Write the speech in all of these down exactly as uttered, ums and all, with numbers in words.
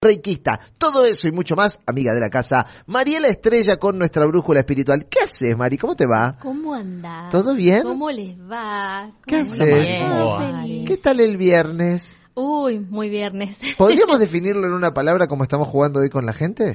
reikista, todo eso y mucho más, amiga de la casa, Mariela Estrella con nuestra brújula espiritual. ¿Qué haces, Mari? ¿Cómo te va? ¿Cómo andás? ¿Todo bien? ¿Cómo les va? ¿Qué ¿Cómo haces? Feliz. ¿Qué tal el viernes? Uy, muy viernes. ¿Podríamos definirlo en una palabra como estamos jugando hoy con la gente?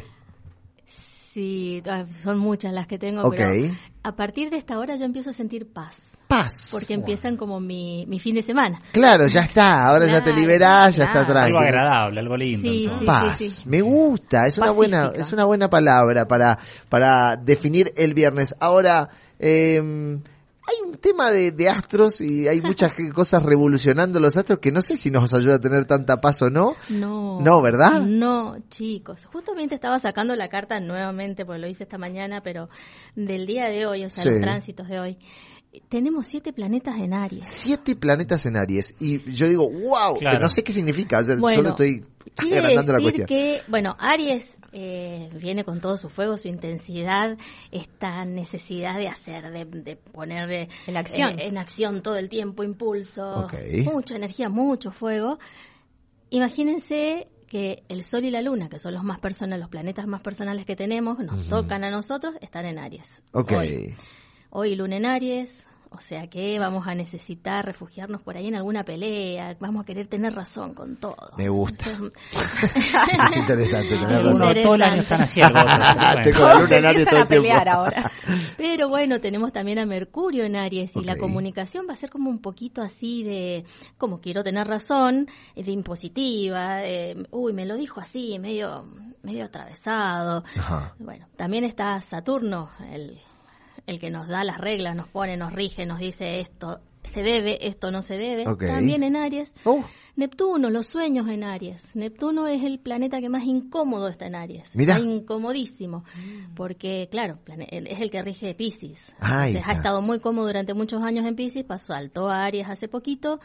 Sí, son muchas las que tengo, Ok. pero a partir de esta hora yo empiezo a sentir paz. Paz. Porque empiezan como mi, mi fin de semana. Claro, ya está, ahora Claro, ya te liberás, ya claro. está tranquilo. Algo agradable, algo lindo. Sí, entonces. sí, Paz, sí, sí. me gusta, es una buena, Pacífica. es una buena palabra para, para definir el viernes. Ahora, eh, hay un tema de, de astros y hay muchas cosas revolucionando los astros que no sé si nos ayuda a tener tanta paz o no. No. No, ¿verdad? No, chicos. Justamente estaba sacando la carta nuevamente, porque lo hice esta mañana, pero del día de hoy, o sea, Sí. los tránsitos de hoy. Tenemos siete planetas en Aries. Siete planetas en Aries. Y yo digo, wow, Claro. que no sé qué significa. O sea, Bueno, solo estoy quiere agrandando la decir cuestión. que, bueno, Aries eh, viene con todo su fuego, su intensidad, esta necesidad de hacer, de, de poner eh, En acción. eh, en acción todo el tiempo, impulso, Ok. mucha energía, mucho fuego. Imagínense que el Sol y la Luna, que son los más personales, los planetas más personales que tenemos, nos Ujú. tocan a nosotros, están en Aries. Ok. Hoy. Hoy Luna en Aries, o sea que vamos a necesitar refugiarnos por ahí en alguna pelea, vamos a querer tener razón con todo. Me gusta. Entonces, Es interesante tener Algunos razón. todo el año están así, algo otro, pero Tengo bueno. la luna en Aries empiezan todo a el tiempo. pelear ahora. Pero bueno, tenemos también a Mercurio en Aries y la Ok. comunicación va a ser como un poquito así de, como quiero tener razón, de impositiva, de, uy, me lo dijo así, medio, medio atravesado. Ajá. Bueno, también está Saturno, el, el que nos da las reglas, nos pone, nos rige, nos dice esto se debe, esto no se debe. Ok. También en Aries. Oh, Neptuno, los sueños en Aries. Neptuno es el planeta que más incómodo está en Aries. Mirá. Está incomodísimo. Porque, claro, plane- él es el que rige Piscis. Ahí Entonces, está. ha estado muy cómodo durante muchos años en Piscis, pasó, saltó a Aries hace poquito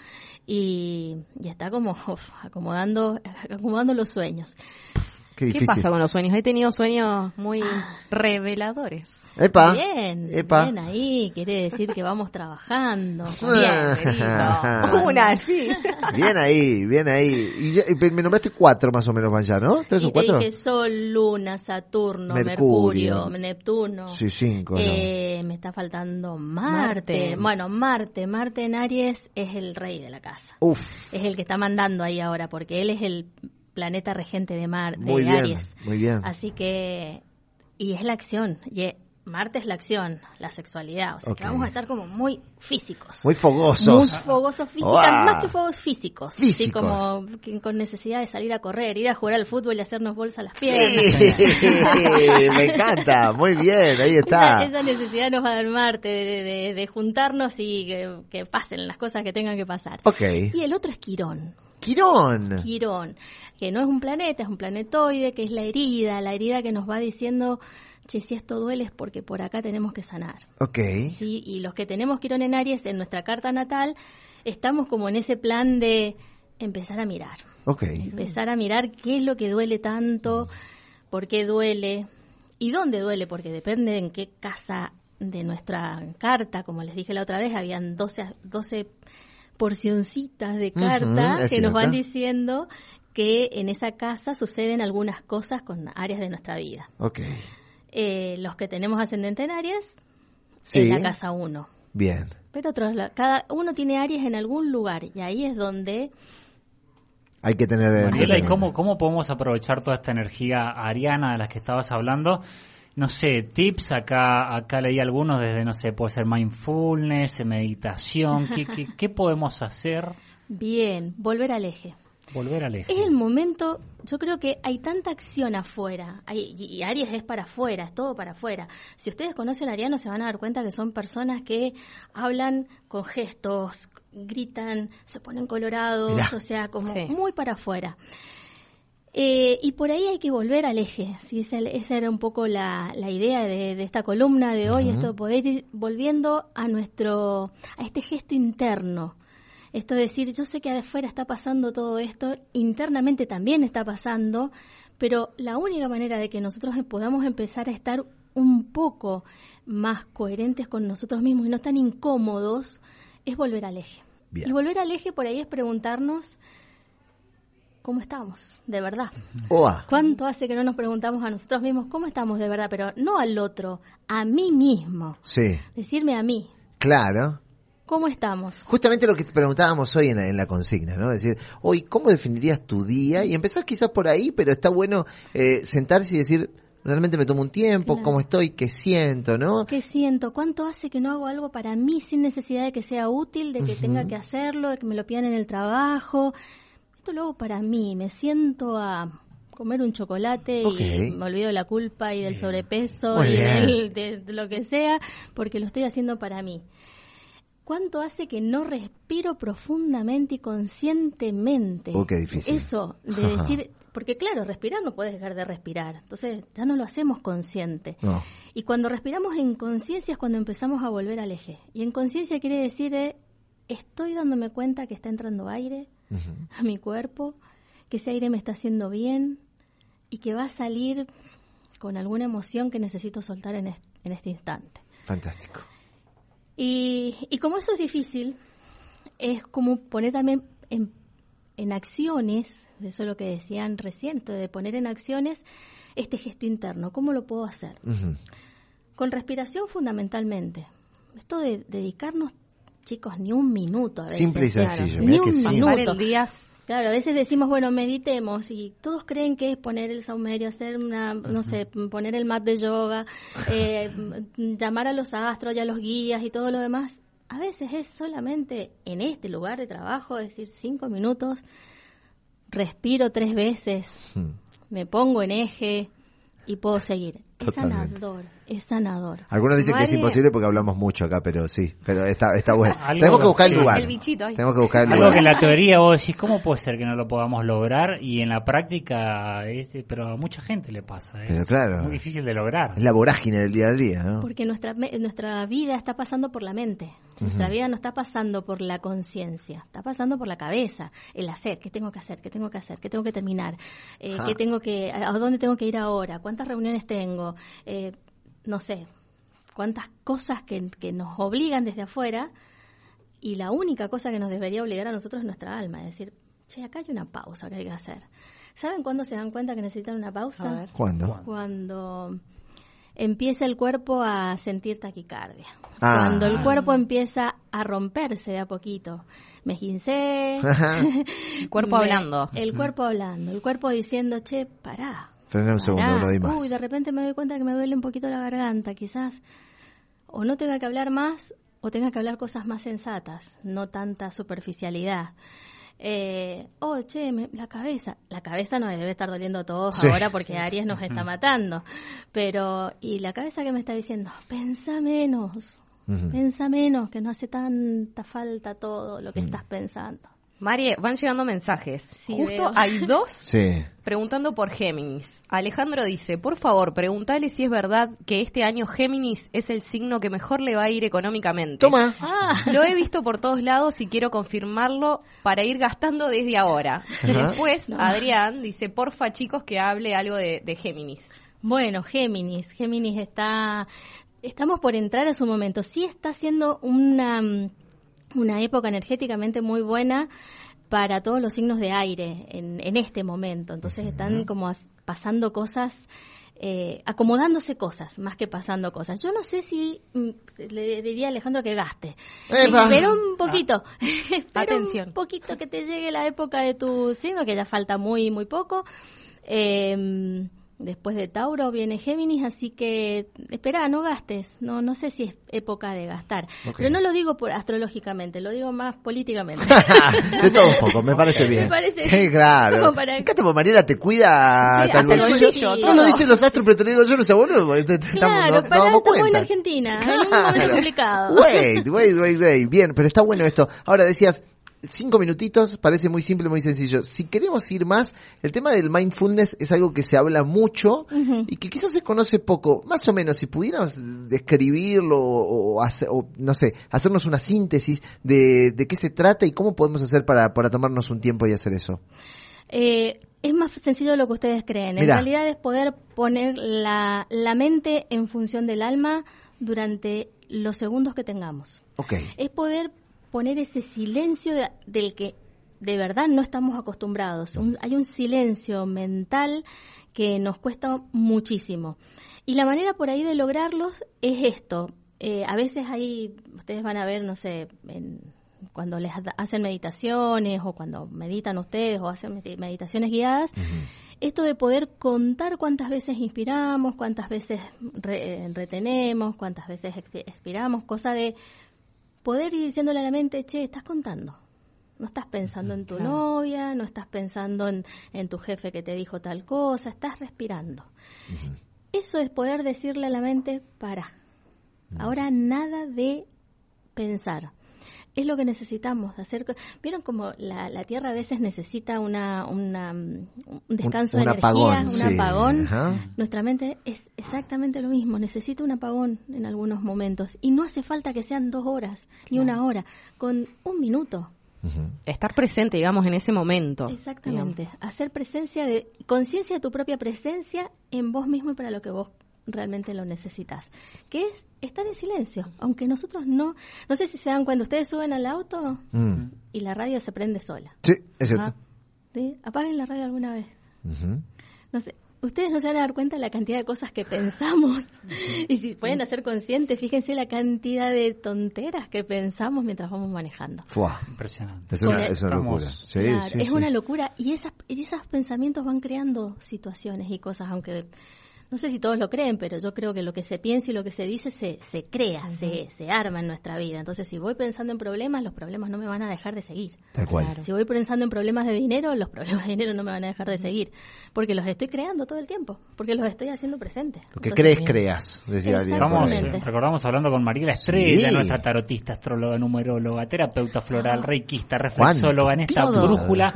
y, y está como uf, acomodando, acomodando los sueños. qué ¿Qué difícil. pasa con los sueños? He tenido sueños muy reveladores. Epa. Bien, Epa. bien ahí, quiere decir que vamos trabajando. Ah. Bien, querido. Una, sí. Bien ahí, bien ahí. Y ya- y me nombraste cuatro más o menos van ya, ¿no? ¿Tres Y o te cuatro? dije Sol, Luna, Saturno, Mercurio. Mercurio, Neptuno. Sí, cinco, ¿no? Eh, me está faltando Marte. Marte. Bueno, Marte. Marte en Aries es el rey de la casa. Uf, Es el que está mandando ahí ahora, porque él es el planeta regente de, Mar, de muy bien, Aries. muy bien. Así que, y es la acción. Y e- Marte es la acción, la sexualidad. O sea, Ok. que vamos a estar como muy físicos. Muy Muy fogosos. fogosos físicos, Uah. más que fogos físicos. Sí, Físicos. como que con necesidad de salir a correr, ir a jugar al fútbol y hacernos bolsa a las Sí, piernas. me encanta, muy bien, ahí está. Esa, esa necesidad nos va a dar Marte de, de- de juntarnos y que, que pasen las cosas que tengan que pasar. Ok. Y el otro es Quirón. Quirón. Quirón, que no es un planeta, es un planetoide, que es la herida, la herida que nos va diciendo, che, si esto duele es porque por acá tenemos que sanar. Ok. ¿Sí? Y los que tenemos Quirón en Aries en nuestra carta natal, estamos como en ese plan de empezar a mirar. Ok. Empezar a mirar qué es lo que duele tanto, por qué duele y dónde duele, porque depende en qué casa de nuestra carta, como les dije la otra vez, habían doce, doce porcioncitas de Ujú, carta es que nos van cierto. diciendo que en esa casa suceden algunas cosas con áreas de nuestra vida. Ok. Eh, los que tenemos ascendente en Aries, Sí. en la casa uno. Bien. Pero otros, la- cada uno tiene Aries en algún lugar y ahí es donde Hay que tener... Mariela, ¿y cómo, cómo podemos aprovechar toda esta energía ariana de las que estabas hablando? No sé, tips, acá acá leí algunos desde, no sé, puede ser mindfulness, meditación, ¿qué, qué, qué podemos hacer? bien, volver al eje. Volver al eje. Es el momento, yo creo que hay tanta acción afuera, hay- y y Aries es para afuera, es todo para afuera. Si ustedes conocen a Ariano se van a dar cuenta que son personas que hablan con gestos, gritan, se ponen colorados, Mirá. o sea, como Sí. muy para afuera. Eh, y por ahí hay que volver al eje, ¿sí? Esa, esa era un poco la, la idea de, de esta columna de hoy, Ujú. esto de poder ir volviendo a nuestro, a este gesto interno. Esto de decir, yo sé que afuera está pasando todo esto, internamente también está pasando, pero la única manera de que nosotros podamos empezar a estar un poco más coherentes con nosotros mismos y no tan incómodos es volver al eje. Bien. Y volver al eje por ahí es preguntarnos ¿cómo estamos? De verdad. Oa. ¿Cuánto hace que no nos preguntamos a nosotros mismos cómo estamos de verdad? Pero no al otro, a mí mismo. Sí. Decirme a mí, Claro. ¿cómo estamos? Justamente lo que te preguntábamos hoy en la, en la consigna, ¿no? Es decir, hoy, ¿cómo definirías tu día? Y empezar quizás por ahí, pero está bueno eh, sentarse y decir, realmente me tomo un tiempo, Claro. ¿cómo estoy? ¿Qué siento? ¿No? ¿Qué siento? ¿Cuánto hace que no hago algo para mí sin necesidad de que sea útil, de que Ujú. tenga que hacerlo, de que me lo pidan en el trabajo? Esto lo hago para mí. Me siento a comer un chocolate Ok. y me olvido de la culpa y del sobrepeso Muy y bien. del- de, de lo que sea, porque lo estoy haciendo para mí. ¿Cuánto hace que no respiro profundamente y conscientemente? Oh, qué difícil. Eso, de Ajá. decir, porque claro, respirar no puedes dejar de respirar, entonces ya no lo hacemos consciente. No. Y cuando respiramos en conciencia es cuando empezamos a volver al eje. Y en conciencia quiere decir, eh, estoy dándome cuenta que está entrando aire Ujú. a mi cuerpo, que ese aire me está haciendo bien y que va a salir con alguna emoción que necesito soltar en este, en este instante. Fantástico. Y, y como eso es difícil, es como poner también en, en acciones, eso es lo que decían recién, esto de poner en acciones este gesto interno. ¿Cómo lo puedo hacer? Ujú. Con respiración fundamentalmente. Esto de dedicarnos, chicos, ni un minuto a veces. Simple y claro, sencillo, ni mirá un que simple. Pasar minuto. el día. Claro, a veces decimos, bueno, meditemos y todos creen que es poner el saumerio, hacer una, no sé, poner el mat de yoga, eh, llamar a los astros y a los guías y todo lo demás. A veces es solamente en este lugar de trabajo, es decir, cinco minutos, respiro tres veces, Mm. me pongo en eje y puedo seguir. Es Totalmente. sanador, es sanador. Algunos dicen que es María. imposible porque hablamos mucho acá, pero sí, pero está, está bueno. Algo Tenemos que buscar el sí. lugar. El bichito ahí. Tenemos que buscar el Algo lugar. que en la teoría vos decís, ¿cómo puede ser que no lo podamos lograr? Y en la práctica, es, pero a mucha gente le pasa. Es Pero claro. muy difícil de lograr. Es la vorágine del día a día, ¿no? Porque nuestra, me- nuestra vida está pasando por la mente. Nuestra vida no está pasando por la conciencia, está pasando por la cabeza, el hacer, qué tengo que hacer, qué tengo que hacer, qué tengo que terminar, eh, Ah. qué tengo que, a a dónde tengo que ir ahora, cuántas reuniones tengo, eh, no sé, cuántas cosas que, que nos obligan desde afuera, y la única cosa que nos debería obligar a nosotros es nuestra alma, es decir, che, acá hay una pausa que hay que hacer. ¿Saben cuándo se dan cuenta que necesitan una pausa? A ver. ¿Cuándo? Cuando empieza el cuerpo a sentir taquicardia. Ah. Cuando el cuerpo empieza a romperse de a poquito. Me gincé. El cuerpo me- hablando. El cuerpo hablando. El cuerpo diciendo, che, pará. Frená un segundo, pará. no di más. Uy, de repente me doy cuenta que me duele un poquito la garganta. Quizás o no tenga que hablar más o tenga que hablar cosas más sensatas. No tanta superficialidad. Eh, oh, che, me- la cabeza. La cabeza nos debe estar doliendo a todos Sí. ahora porque Aries nos está matando. Pero, y la cabeza que me está diciendo, pensa menos, Ujú. pensa menos, que no hace tanta falta todo lo que Mm. estás pensando. Marie, van llegando mensajes. Sí, Justo veo. hay dos Sí. preguntando por Géminis. Alejandro dice, por favor, pregúntale si es verdad que este año Géminis es el signo que mejor le va a ir económicamente. Toma. Ah, Lo he visto por todos lados y quiero confirmarlo para ir gastando desde ahora. Y Ajá. después, Adrián dice, porfa chicos que hable algo de, de Géminis. bueno, Géminis, Géminis está, estamos por entrar a su momento. Sí está siendo una, mm, una época energéticamente muy buena para todos los signos de aire en, en este momento. Entonces están como as- pasando cosas, eh, acomodándose cosas, más que pasando cosas. Yo no sé si mm, le diría a Alejandro que gaste, Epa. pero un poquito, espera Atención. un poquito que te llegue la época de tu signo, que ya falta muy, muy poco. Eh, Después de Tauro viene Géminis, así que espera, no gastes. No no sé si es época de gastar. Ok. Pero no lo digo por astrológicamente, lo digo más políticamente. De todo un poco, me parece bien. Me parece Sí, claro. como para- Acá te Mariela te cuida Sí, hasta el hasta el bolsillo. bolsillo, No todo. lo dicen los astros, pero te lo digo yo, no sé, boludo. te- te- estamos- Claro, no- nos para, damos estamos en cuenta. Argentina, en un Claro. momento complicado. Wait, wait, wait, wait. Bien, pero está bueno esto. Ahora decías, cinco minutitos, parece muy simple, muy sencillo. Si queremos ir más, el tema del mindfulness es algo que se habla mucho Ujú. y que quizás se conoce poco. Más o menos, si pudiéramos describirlo o, o hacer- o, no sé, hacernos una síntesis de, de qué se trata y cómo podemos hacer para, para tomarnos un tiempo y hacer eso. Eh, es más sencillo de lo que ustedes creen. En Mirá. realidad es poder poner la, la mente en función del alma durante los segundos que tengamos. Ok. Es poder poner ese silencio de- del que de verdad no estamos acostumbrados. Un, hay un silencio mental que nos cuesta muchísimo. Y la manera por ahí de lograrlos es esto. Eh, a veces ahí, ustedes van a ver, no sé, en, cuando les hacen meditaciones o cuando meditan ustedes o hacen meditaciones guiadas, uh-huh. esto de poder contar cuántas veces inspiramos, cuántas veces re, retenemos, cuántas veces expiramos, cosa de poder ir diciéndole a la mente, che, estás contando. No estás pensando en tu claro. novia, no estás pensando en, en tu jefe que te dijo tal cosa, estás respirando. Uh-huh. Eso es poder decirle a la mente, para. Uh-huh. Ahora nada de pensar. Es lo que necesitamos hacer. ¿Vieron como la, la Tierra a veces necesita una, una un descanso un, un de energía, apagón, un sí. apagón? Uh-huh. Nuestra mente es exactamente lo mismo, necesita un apagón en algunos momentos. Y no hace falta que sean dos horas, claro. ni una hora, con un minuto. Uh-huh. Estar presente, digamos, en ese momento. Exactamente, digamos. Hacer presencia, de conciencia de tu propia presencia en vos mismo y para lo que vos realmente lo necesitas, que es estar en silencio, aunque nosotros no, no sé si se dan cuenta, ustedes suben al auto mm. y la radio se prende sola. Sí, es cierto. Ajá. ¿Sí? Apaguen la radio alguna vez. Uh-huh. No sé, ustedes no se van a dar cuenta de la cantidad de cosas que pensamos y si pueden hacer conscientes, fíjense la cantidad de tonteras que pensamos mientras vamos manejando. Fua. Impresionante. Es una, es una locura. Sí, claro, sí, es sí. una locura y esas, y esos pensamientos van creando situaciones y cosas, aunque no sé si todos lo creen, pero yo creo que lo que se piensa y lo que se dice se, se crea, uh-huh. se, se arma en nuestra vida. Entonces, si voy pensando en problemas, los problemas no me van a dejar de seguir. Tal cual. Claro. Si voy pensando en problemas de dinero, los problemas de dinero no me van a dejar de seguir. Porque los estoy creando todo el tiempo, porque los estoy haciendo presentes. Lo que Entonces, crees, creas, decía alguien. Estamos, eh, recordamos hablando con Mariela Estrella, sí. nuestra tarotista, astróloga, numeróloga, terapeuta floral, ah. reikista, reflexóloga, en esta Todo. brújula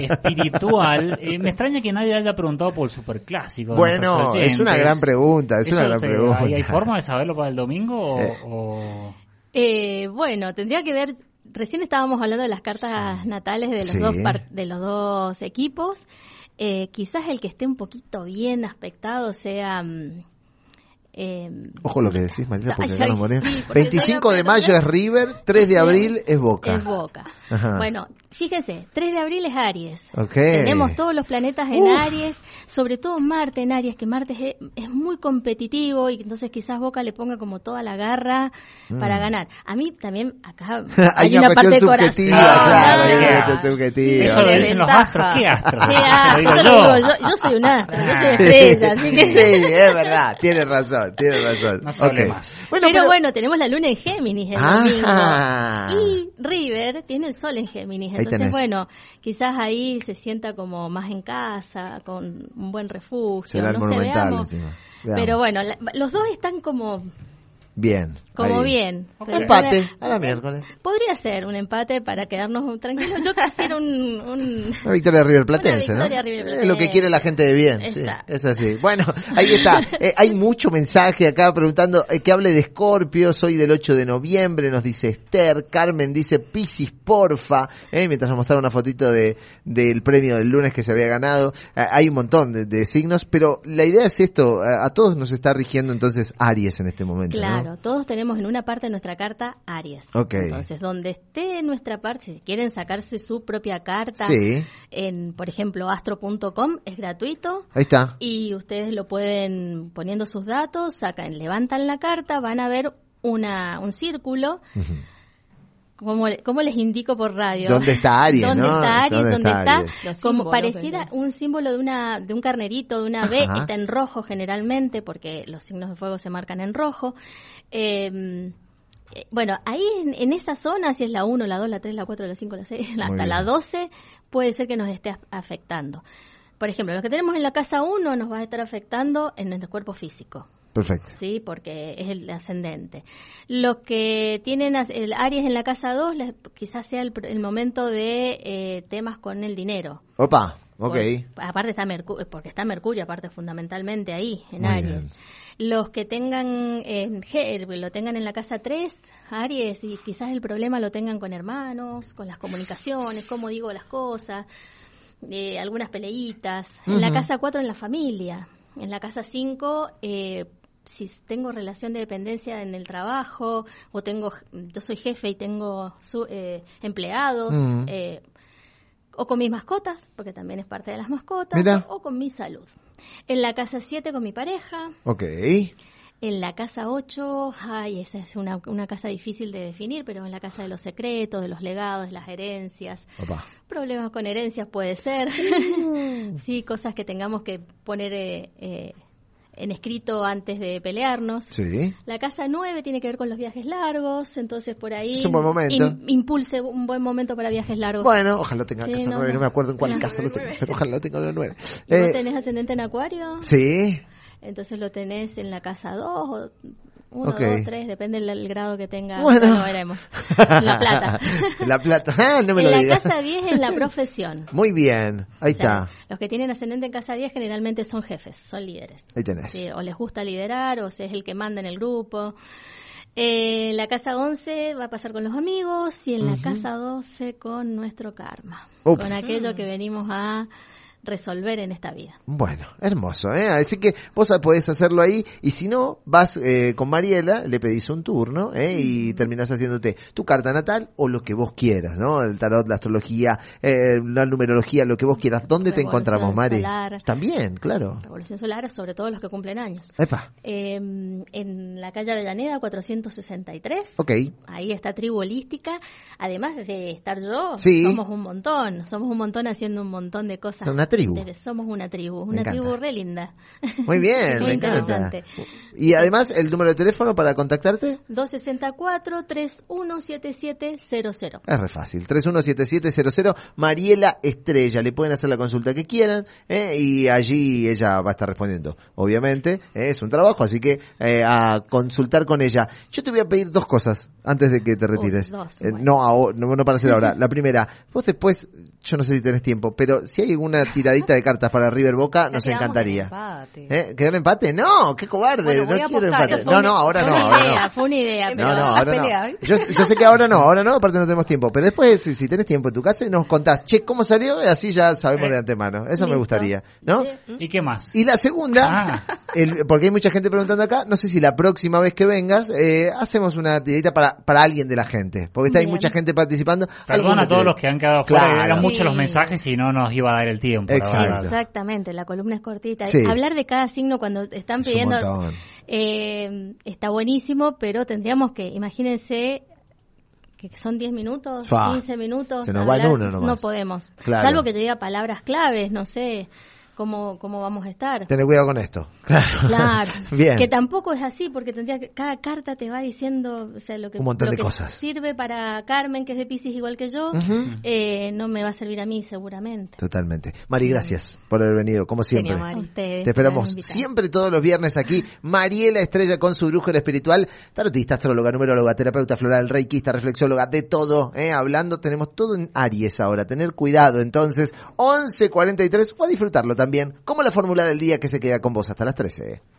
espiritual. Eh, me extraña que nadie haya preguntado por el superclásico. Bueno, es una gran pregunta, es una gran se, pregunta. ¿Hay forma de saberlo para el domingo o...? Eh. o... Eh, bueno, tendría que ver, recién estábamos hablando de las cartas natales de los, sí. dos, par, de los dos equipos. Eh, quizás el que esté un poquito bien aspectado sea... Eh, Ojo lo que decís, Mariela, porque ay, acá ay, nos ponemos. Sí, veinticinco de mayo es River, tres de abril es Boca. Es Boca. Ajá. Bueno, fíjense, tres de abril es Aries. Okay. Tenemos todos los planetas en Uf. Aries, sobre todo Marte en Aries, que Marte es, es muy competitivo y entonces quizás Boca le ponga como toda la garra mm. para ganar. A mí también acá hay, hay una, una parte de corazón. Claro, hay una cuestión subjetiva. Eso lo dicen los astros. ¿Qué astros? ¿Qué astros? Digo yo, yo. Digo, yo, yo soy un astro, yo soy estrella. Así que... Sí, es verdad, tiene razón, tiene razón. No se hable okay. más. Bueno, pero, pero bueno, tenemos la luna en Géminis el Ajá. domingo. Y River tiene el sol en Géminis. Entonces, bueno, quizás ahí se sienta como más en casa, con un buen refugio. Será no el sé, monumental, veamos. Veamos. Pero bueno, la, los dos están como... Bien. Como ahí. bien. Pero empate, a la miércoles. Podría ser un empate para quedarnos tranquilos. Yo quisiera un, un... Una victoria River Platense, una victoria ¿no? River Platense. Es lo que quiere la gente de bien. Sí, es así. Bueno, ahí está. Eh, hay mucho mensaje acá preguntando eh, que hable de Escorpio. Soy del ocho de noviembre, nos dice Esther. Carmen dice Piscis, porfa. Eh, mientras nos mostraba una fotito de del premio del lunes que se había ganado. Eh, hay un montón de, de signos, pero la idea es esto. A, a todos nos está rigiendo entonces Aries en este momento. Claro, ¿no? Todos tenemos en una parte de nuestra carta Aries. Okay. Entonces, donde esté en nuestra parte, si quieren sacarse su propia carta, sí. en, por ejemplo, astro punto com, es gratuito. Ahí está. Y ustedes lo pueden, poniendo sus datos, sacan, levantan la carta, van a ver una un círculo. Uh-huh. Como, como les indico por radio. ¿Dónde está Aries? ¿Dónde ¿no? está Aries? ¿Dónde, ¿Dónde está? está? Como pareciera un símbolo de una de un carnerito, de una B, Ajá. está en rojo generalmente, porque los signos de fuego se marcan en rojo. Eh, bueno, ahí en, en esa zona, si es la uno, la dos, la tres, la cuatro, la cinco, la seis, Muy hasta bien. la doce, puede ser que nos esté afectando. Por ejemplo, los que tenemos en la casa uno nos va a estar afectando en nuestro cuerpo físico. Perfecto. Sí, porque es el ascendente. Los que tienen el Aries en la casa dos, les, quizás sea el, el momento de eh, temas con el dinero. Opa, ok. Por, aparte está Mercurio, porque está Mercurio, aparte fundamentalmente ahí, en Muy Aries. bien. Los que tengan en G, lo tengan en la casa tres, Aries, y quizás el problema lo tengan con hermanos, con las comunicaciones, cómo digo las cosas, eh, algunas peleitas. Uh-huh. En la casa cuatro, en la familia. En la casa cinco, eh, si tengo relación de dependencia en el trabajo, o tengo, yo soy jefe y tengo su, eh, empleados, uh-huh. eh, O con mis mascotas, porque también es parte de las mascotas, Mira. o con mi salud. En la casa siete con mi pareja. Ok. En la casa ocho, ay, esa es una, una casa difícil de definir, pero en la casa de los secretos, de los legados, de las herencias. Opa. Problemas con herencias puede ser. Sí, cosas que tengamos que poner eh, eh, en escrito antes de pelearnos. Sí. La casa nueve tiene que ver con los viajes largos, entonces por ahí Es un buen momento. im- impulse un buen momento para viajes largos. Bueno, ojalá tenga Sí, casa no, nueve, no no. me acuerdo en cuál La casa lo tengo, nueve. pero ojalá lo tenga en la nueve. ¿Y vos Eh, tenés ascendente en Acuario? sí. Entonces lo tenés en la casa dos, uno, Ok. dos, tres, depende del el grado que tenga. Bueno. Lo veremos. La plata. La plata. Ah, no me En lo la digas. casa diez es la profesión. Muy bien. Ahí O sea, está. los que tienen ascendente en casa diez generalmente son jefes, son líderes. Ahí tenés. Sí, o les gusta liderar, o sea, es el que manda en el grupo. Eh, la casa once va a pasar con los amigos y en la casa doce con nuestro karma. Up. Con aquello que venimos a resolver en esta vida. Bueno, hermoso, ¿eh? Así que vos podés hacerlo ahí y si no, vas eh, con Mariela, le pedís un turno ¿eh? y terminás haciéndote tu carta natal o lo que vos quieras, ¿no? El tarot, la astrología, eh, la numerología, lo que vos quieras. ¿Dónde te Revolución encontramos, Mari? solar. También, claro. Revolución solar, sobre todo los que cumplen años. Epa, Eh, en la calle Avellaneda cuatrocientos sesenta y tres. ok. Ahí está Tribu Holística. Además de estar yo, Sí. somos un montón. Somos un montón haciendo un montón de cosas. Son una tribu. Interes- Somos una tribu. Me Una encanta. tribu re linda. Muy bien, Muy me encanta. interesante. Y además, el número de teléfono para contactarte dos seis cuatro, tres uno siete siete cero cero. es re fácil. tres uno siete siete cero cero, Mariela Estrella. Le pueden hacer la consulta que quieran ¿eh? y allí ella va a estar respondiendo. Obviamente, ¿eh? es un trabajo, así que eh, a consultar con ella. Yo te voy a pedir dos cosas antes de que te retires. Uy, dos, Eh, bueno. no, ahora- no, no para hacer ahora. La primera, vos después, yo no sé si tenés tiempo, pero si hay alguna tiradita de cartas para River Boca, Ya nos quedamos encantaría. en empate. ¿Eh? ¿Quedó en empate? No, qué cobarde. Bueno, no voy a quiero apostar. empate. Fue No, una- no, ahora Fue no, una ahora idea, no. fue una idea. No, Pero No, no, la ahora pelea, no. ¿eh? Yo, yo sé que ahora no, ahora no, aparte no tenemos tiempo. Pero después, si, si tenés tiempo en tu casa, nos contás, che, ¿cómo salió? Y así ya sabemos Eh. de antemano. Eso me Listo. gustaría, ¿no? Sí. ¿Y qué más? Y la segunda, Ah. el- porque hay mucha gente preguntando acá, no sé si la próxima vez que vengas, eh, hacemos una tiradita para, para alguien de la gente. Porque está, hay Bien. mucha gente participando. Perdón Alguno a todos tiene- los que han quedado fuera, Claro. eran muchos los Sí. mensajes y no nos iba a dar el tiempo. la Exacto. verdad. Exactamente, la columna es cortita. Sí. Hablar de cada signo cuando están Es un pidiendo montón. eh, está buenísimo, pero tendríamos que, imagínense, que son diez minutos, Fua. quince minutos. Se nos va en hablar, uno nomás. No podemos. Claro. Salvo que te diga palabras claves, no sé cómo, cómo vamos a estar. Tener cuidado con esto. Claro. Claro, Bien. que tampoco es así, porque tendría que, cada carta te va diciendo, o sea, lo que, Un montón lo de que cosas. sirve para Carmen, que es de Piscis igual que yo, Ujú. eh, no me va a servir a mí seguramente. Totalmente. Mari, gracias por haber venido, como siempre. Genial, Mari. A ustedes, Te esperamos por haberme invitado. siempre todos los viernes aquí. Mariela Estrella con su brújula espiritual, tarotista, astróloga, numeróloga, terapeuta floral, reikista, reflexóloga, de todo, ¿eh? Hablando, tenemos todo en Aries ahora. Tener cuidado, entonces, once cuarenta y tres, o a disfrutarlo también, como la fórmula del día que se queda con vos hasta las trece.